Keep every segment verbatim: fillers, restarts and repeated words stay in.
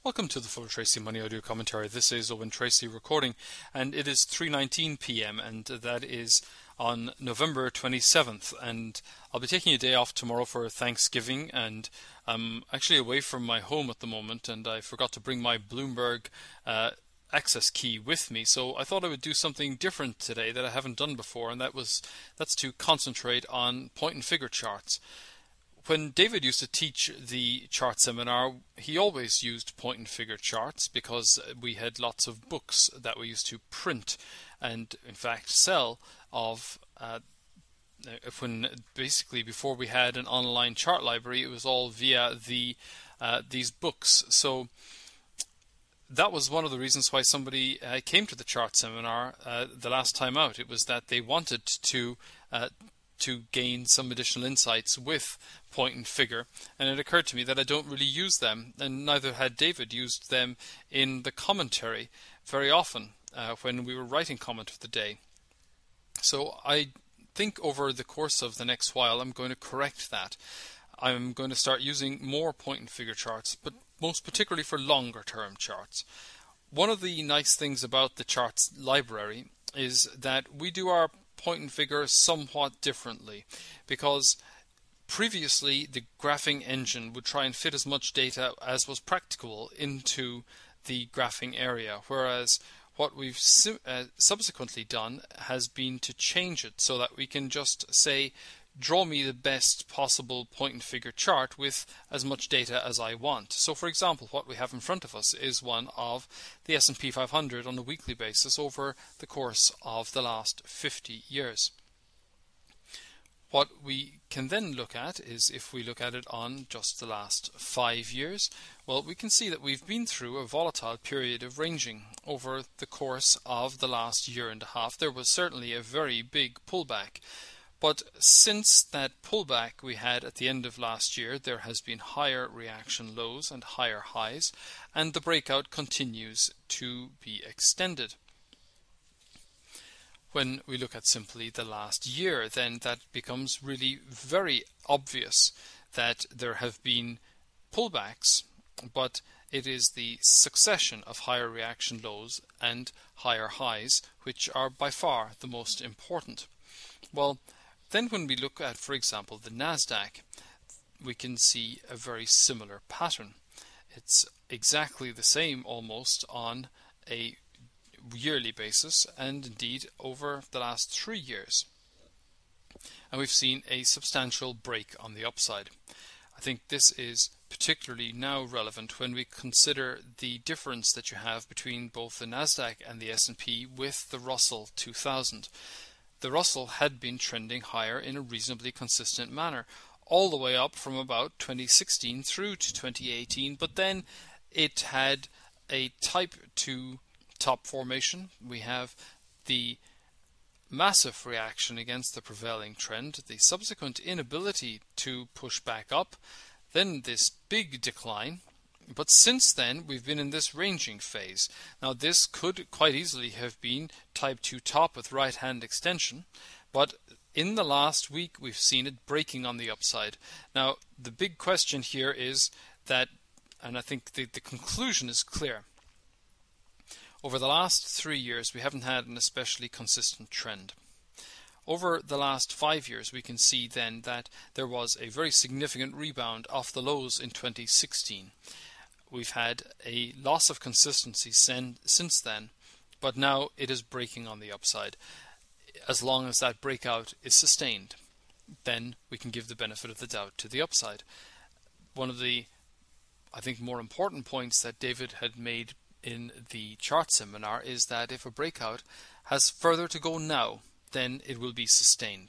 Welcome to the Full Tracy Money Audio Commentary. This is Owen Tracy recording, and it is three nineteen p m, and that is on November twenty-seventh. And I'll be taking a day off tomorrow for Thanksgiving, and I'm actually away from my home at the moment, and I forgot to bring my Bloomberg uh, access key with me, so I thought I would do something different today that I haven't done before, and that was that's to concentrate on point and figure charts. When David used to teach the chart seminar, he always used point and figure charts because we had lots of books that we used to print and in fact sell of uh, when basically before we had an online chart library, it was all via the uh, these books. So that was one of the reasons why somebody uh, came to the chart seminar uh, the last time out. It was that they wanted to uh, to gain some additional insights with point and figure, and it occurred to me that I don't really use them, and neither had David used them in the commentary very often uh, when we were writing comment of the day. So I think over the course of the next while I'm going to correct that. I'm going to start using more point and figure charts, but most particularly for longer term charts. One of the nice things about the charts library is that we do our point and figure somewhat differently, because previously the graphing engine would try and fit as much data as was practicable into the graphing area, whereas what we've su- uh, subsequently done has been to change it so that we can just say, draw me the best possible point and figure chart with as much data as I want. So for example, what we have in front of us is one of the S and P five hundred on a weekly basis over the course of the last fifty years. What we can then look at is, if we look at it on just the last five years, well, we can see that we've been through a volatile period of ranging over the course of the last year and a half. There was certainly a very big pullback. But since that pullback we had at the end of last year, there has been higher reaction lows and higher highs, and the breakout continues to be extended. When we look at simply the last year, then that becomes really very obvious that there have been pullbacks, but it is the succession of higher reaction lows and higher highs which are by far the most important. Well, then when we look at, for example, the Nasdaq, we can see a very similar pattern. It's exactly the same almost on a yearly basis, and indeed over the last three years. And we've seen a substantial break on the upside. I think this is particularly now relevant when we consider the difference that you have between both the Nasdaq and the S and P with the Russell two thousand. The Russell had been trending higher in a reasonably consistent manner, all the way up from about twenty sixteen through to twenty eighteen, but then it had a type two top formation. We have the massive reaction against the prevailing trend, the subsequent inability to push back up, then this big decline. But since then, we've been in this ranging phase. Now, this could quite easily have been type two top with right-hand extension, but in the last week, we've seen it breaking on the upside. Now, the big question here is that, and I think the, the conclusion is clear. Over the last three years, we haven't had an especially consistent trend. Over the last five years, we can see then that there was a very significant rebound off the lows in twenty sixteen. We've had a loss of consistency sen- since then, but now it is breaking on the upside. As long as that breakout is sustained, then we can give the benefit of the doubt to the upside. One of the, I think, more important points that David had made in the chart seminar is that if a breakout has further to go now, then it will be sustained.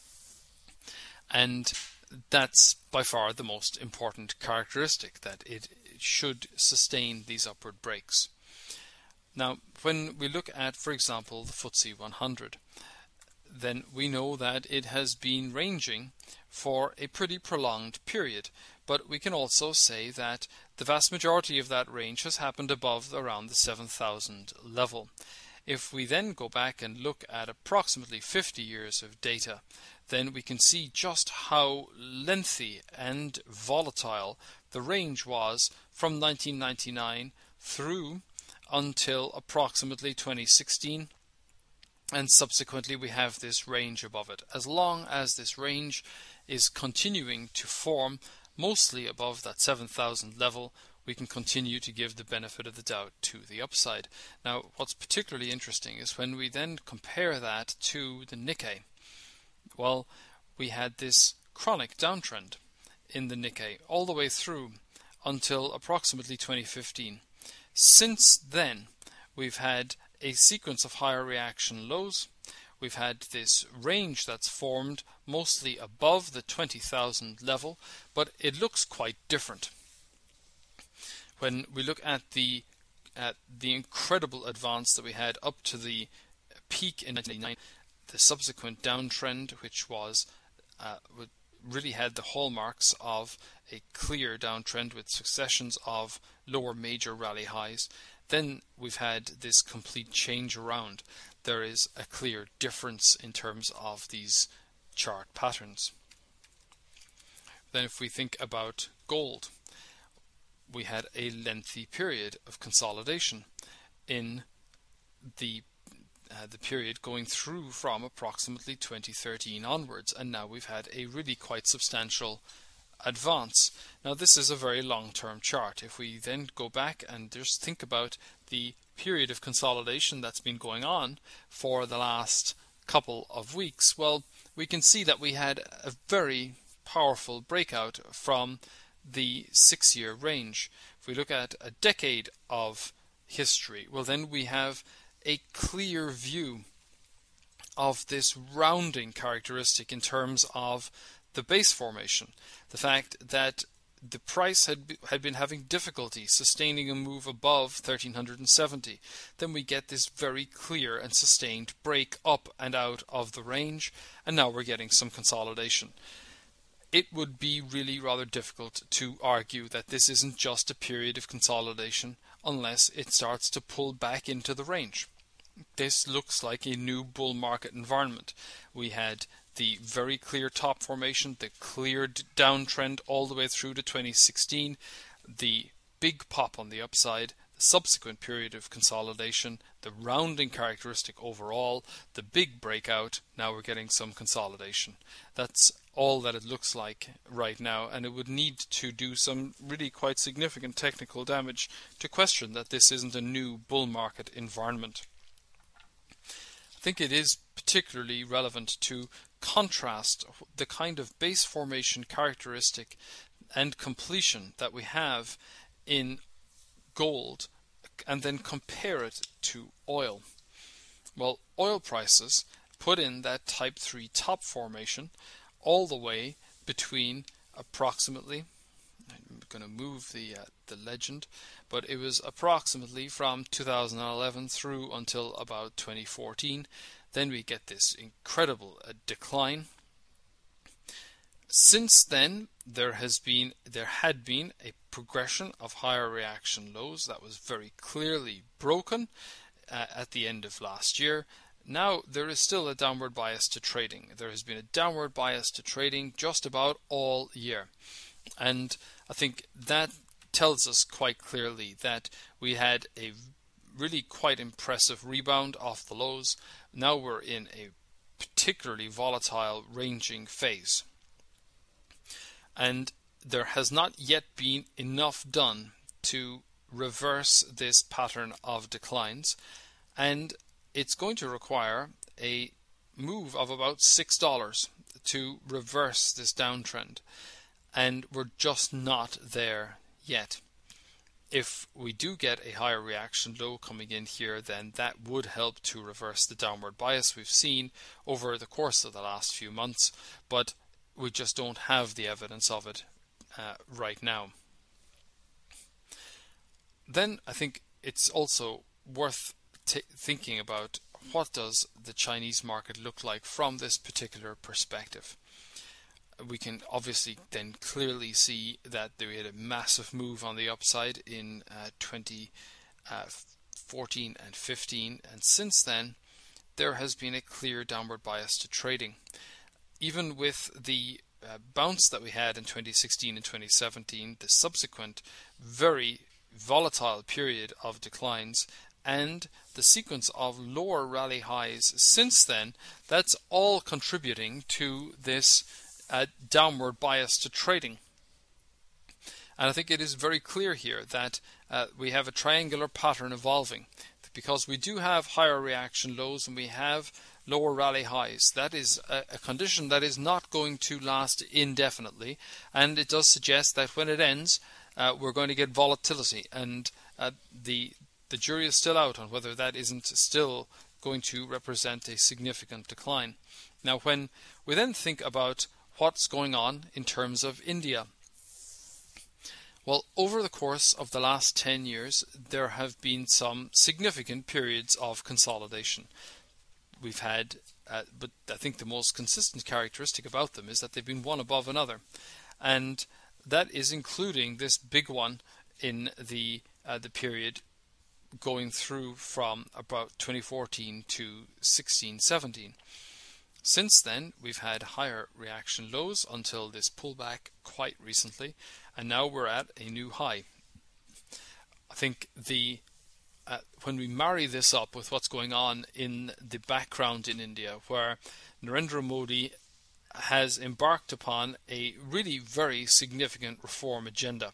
And that's by far the most important characteristic, that it should sustain these upward breaks. Now, when we look at, for example, the F T S E one hundred, then we know that it has been ranging for a pretty prolonged period, but we can also say that the vast majority of that range has happened above around the seven thousand level. If we then go back and look at approximately fifty years of data, then we can see just how lengthy and volatile the range was from nineteen ninety-nine through until approximately twenty sixteen, and subsequently we have this range above it. As long as this range is continuing to form mostly above that seven thousand level, we can continue to give the benefit of the doubt to the upside. Now, what's particularly interesting is when we then compare that to the Nikkei. Well, we had this chronic downtrend in the Nikkei all the way through until approximately twenty fifteen. Since then, we've had a sequence of higher reaction lows. We've had this range that's formed mostly above the twenty thousand level, but it looks quite different. When we look at the at the incredible advance that we had up to the peak in nineteen ninety-nine, the subsequent downtrend, which was uh, really had the hallmarks of a clear downtrend with successions of lower major rally highs, then we've had this complete change around. There is a clear difference in terms of these chart patterns. Then if we think about gold, we had a lengthy period of consolidation in the uh, the period going through from approximately twenty thirteen onwards, and now we've had a really quite substantial advance. Now this is a very long-term chart. If we then go back and just think about the period of consolidation that's been going on for the last couple of weeks, well, we can see that we had a very powerful breakout from the six-year range. If we look at a decade of history, well, then we have a clear view of this rounding characteristic in terms of the base formation. The fact that the price had be, had been having difficulty sustaining a move above thirteen seventy. Then we get this very clear and sustained break up and out of the range, and now we're getting some consolidation. It would be really rather difficult to argue that this isn't just a period of consolidation unless it starts to pull back into the range. This looks like a new bull market environment. We had the very clear top formation, the clear downtrend all the way through to twenty sixteen, the big pop on the upside, the subsequent period of consolidation, the rounding characteristic overall, the big breakout. Now we're getting some consolidation. That's all that it looks like right now, and it would need to do some really quite significant technical damage to question that this isn't a new bull market environment. I think it is particularly relevant to contrast the kind of base formation characteristic and completion that we have in gold and then compare it to oil. Well, oil prices put in that type three top formation all the way between approximately, I'm going to move the uh, the legend, but it was approximately from two thousand eleven through until about twenty fourteen. Then we get this incredible uh, decline. Since then, there has been there had been a progression of higher reaction lows that was very clearly broken uh, at the end of last year. Now there is still a downward bias to trading. There has been a downward bias to trading just about all year, and I think that tells us quite clearly that we had a really quite impressive rebound off the lows. Now we're in a particularly volatile ranging phase, and there has not yet been enough done to reverse this pattern of declines, and it's going to require a move of about six dollars to reverse this downtrend, and we're just not there yet. If we do get a higher reaction low coming in here, then that would help to reverse the downward bias we've seen over the course of the last few months, but we just don't have the evidence of it uh, right now. Then I think it's also worth t- thinking about what does the Chinese market look like from this particular perspective. We can obviously then clearly see that we had a massive move on the upside in uh, twenty fourteen and fifteen, and since then there has been a clear downward bias to trading. Even with the uh, bounce that we had in twenty sixteen and twenty seventeen, the subsequent very volatile period of declines, and the sequence of lower rally highs since then, that's all contributing to this uh, downward bias to trading. And I think it is very clear here that uh, we have a triangular pattern evolving, because we do have higher reaction lows and we have lower rally highs. That is a, a condition that is not going to last indefinitely, and it does suggest that when it ends, uh, we're going to get volatility, and uh, the the jury is still out on whether that isn't still going to represent a significant decline. Now, when we then think about what's going on in terms of India, well, over the course of the last ten years, there have been some significant periods of consolidation. We've had, uh, but I think the most consistent characteristic about them is that they've been one above another. And that is including this big one in the uh, the period going through from about twenty fourteen to sixteen seventeen. Since then, we've had higher reaction lows until this pullback quite recently, and now we're at a new high. I think the uh, when we marry this up with what's going on in the background in India, where Narendra Modi has embarked upon a really very significant reform agenda.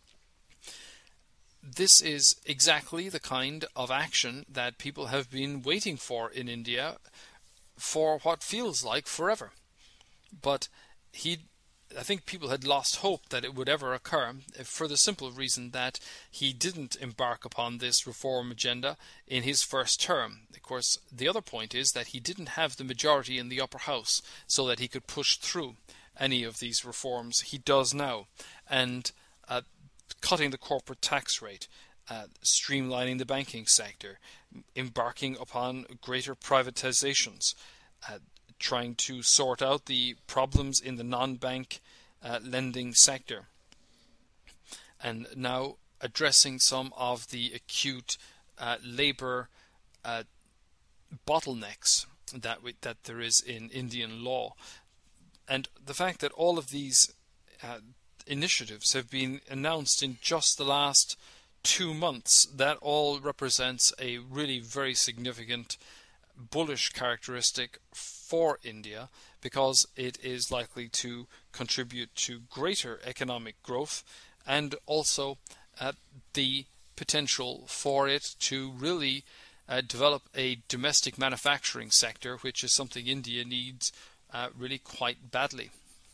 This is exactly the kind of action that people have been waiting for in India for what feels like forever. But he, I think people had lost hope that it would ever occur, for the simple reason that he didn't embark upon this reform agenda in his first term. Of course, the other point is that he didn't have the majority in the upper house so that he could push through any of these reforms. He does now. And uh, cutting the corporate tax rate, uh, streamlining the banking sector, embarking upon greater privatizations, uh, trying to sort out the problems in the non-bank uh, lending sector, and now addressing some of the acute uh, labour uh, bottlenecks that we, that there is in Indian law. And the fact that all of these uh, initiatives have been announced in just the last two months, that all represents a really very significant bullish characteristic for India, because it is likely to contribute to greater economic growth, and also uh, the potential for it to really uh, develop a domestic manufacturing sector, which is something India needs uh, really quite badly.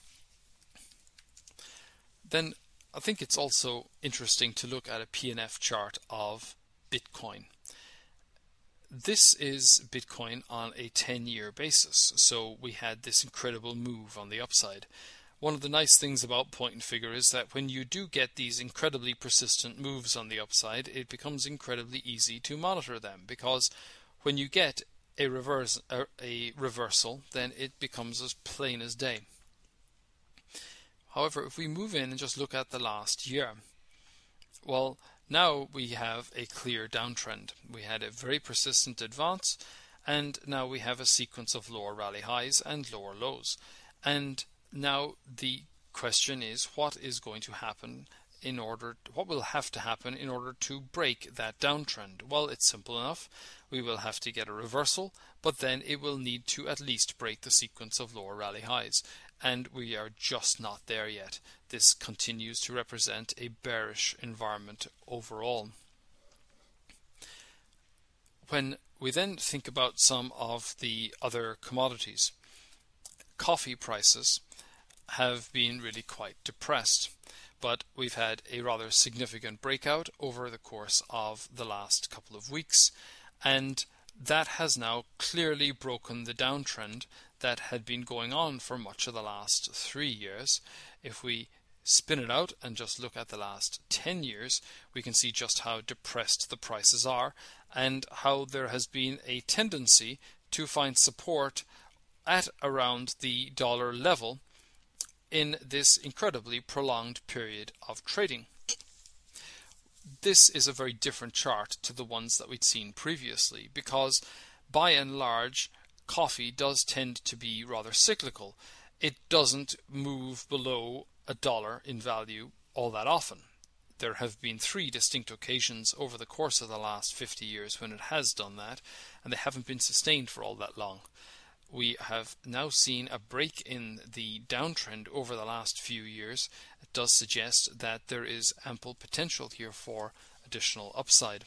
Then I think it's also interesting to look at a P N F chart of Bitcoin. This is Bitcoin on a ten-year basis, so we had this incredible move on the upside. One of the nice things about point and figure is that when you do get these incredibly persistent moves on the upside, it becomes incredibly easy to monitor them, because when you get a reverse a reversal, then it becomes as plain as day. However, if we move in and just look at the last year, well, now we have a clear downtrend. We had a very persistent advance, and now we have a sequence of lower rally highs and lower lows. And now the question is, what is going to happen in order, what will have to happen in order to break that downtrend? Well, it's simple enough. We will have to get a reversal, but then it will need to at least break the sequence of lower rally highs. And we are just not there yet. This continues to represent a bearish environment overall. When we then think about some of the other commodities, coffee prices have been really quite depressed, but we've had a rather significant breakout over the course of the last couple of weeks, and that has now clearly broken the downtrend that had been going on for much of the last three years. If we spin it out and just look at the last ten years, we can see just how depressed the prices are, and how there has been a tendency to find support at around the dollar level in this incredibly prolonged period of trading. This is a very different chart to the ones that we'd seen previously, because by and large coffee does tend to be rather cyclical. it doesn't move below a dollar in value all that often. There have been three distinct occasions over the course of the last fifty years when it has done that, and they haven't been sustained for all that long. We have now seen a break in the downtrend over the last few years. It does suggest that there is ample potential here for additional upside.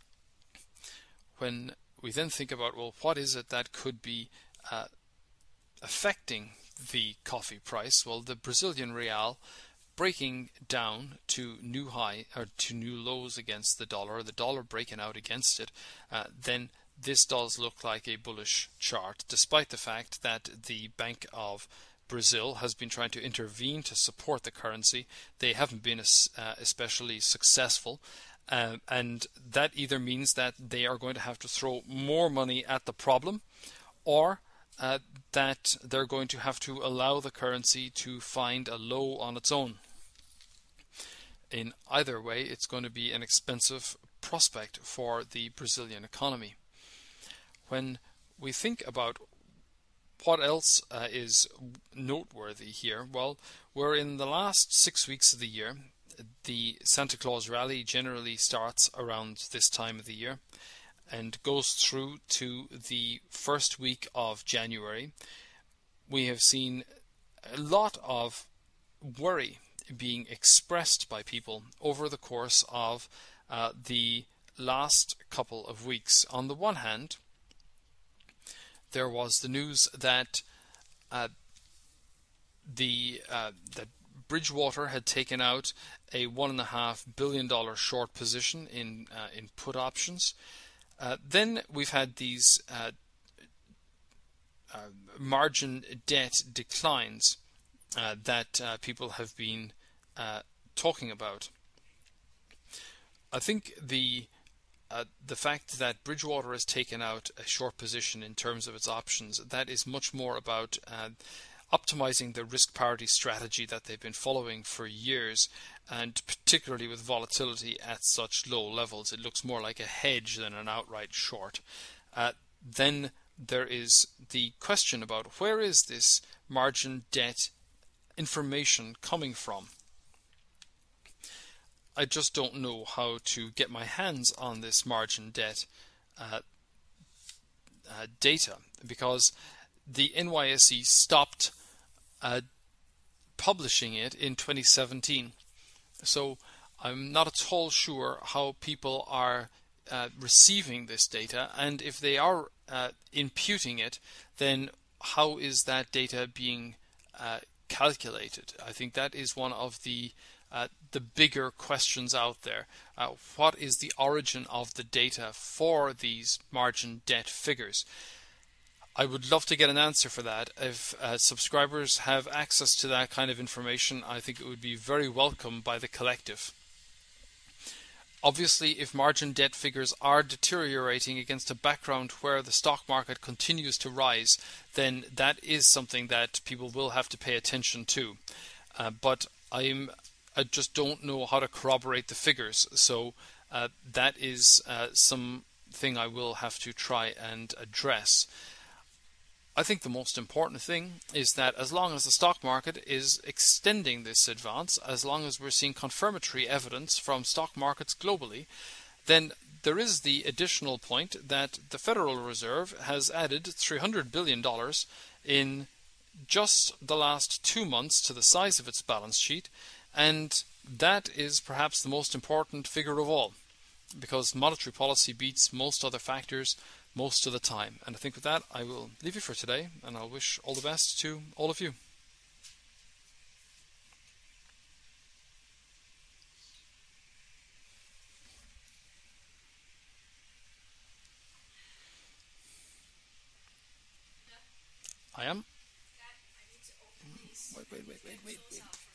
When we then think about, well, what is it that could be uh, affecting the coffee price? Well, the Brazilian real breaking down to new high or to new lows against the dollar, the dollar breaking out against it, uh, then this does look like a bullish chart, despite the fact that the Bank of Brazil has been trying to intervene to support the currency. They haven't been as, uh, especially successful, uh, and that either means that they are going to have to throw more money at the problem, or uh, that they're going to have to allow the currency to find a low on its own. In either way, it's going to be an expensive prospect for the Brazilian economy. When we think about what else uh, is noteworthy here, well, we're in the last six weeks of the year. The Santa Claus rally generally starts around this time of the year and goes through to the first week of January. We have seen a lot of worry being expressed by people over the course of uh, the last couple of weeks. On the one hand, there was the news that uh, the uh, that Bridgewater had taken out a one and a half billion dollar short position in uh, in put options. Uh, then we've had these uh, uh, margin debt declines uh, that uh, people have been uh, talking about. I think the Uh, the fact that Bridgewater has taken out a short position in terms of its options, that is much more about uh, optimizing the risk parity strategy that they've been following for years, and particularly with volatility at such low levels, it looks more like a hedge than an outright short. Uh, then there is the question about where is this margin debt information coming from? I just don't know how to get my hands on this margin debt uh, uh, data, because the N Y S E stopped uh, publishing it in twenty seventeen. So I'm not at all sure how people are uh, receiving this data, and if they are uh, imputing it, then how is that data being uh, calculated? I think that is one of the Uh, the bigger questions out there. Uh, what is the origin of the data for these margin debt figures? I would love to get an answer for that. If uh, subscribers have access to that kind of information, I think it would be very welcome by the collective. Obviously, if margin debt figures are deteriorating against a background where the stock market continues to rise, then that is something that people will have to pay attention to. Uh, but I'm I just don't know how to corroborate the figures, so uh, that is uh, something I will have to try and address. I think the most important thing is that as long as the stock market is extending this advance, as long as we're seeing confirmatory evidence from stock markets globally, then there is the additional point that the Federal Reserve has added three hundred billion dollars in just the last two months to the size of its balance sheet. And that is perhaps the most important figure of all, because monetary policy beats most other factors most of the time. And I think with that, I will leave you for today, and I'll wish all the best to all of you. I am. Wait, wait, wait, wait, wait, wait.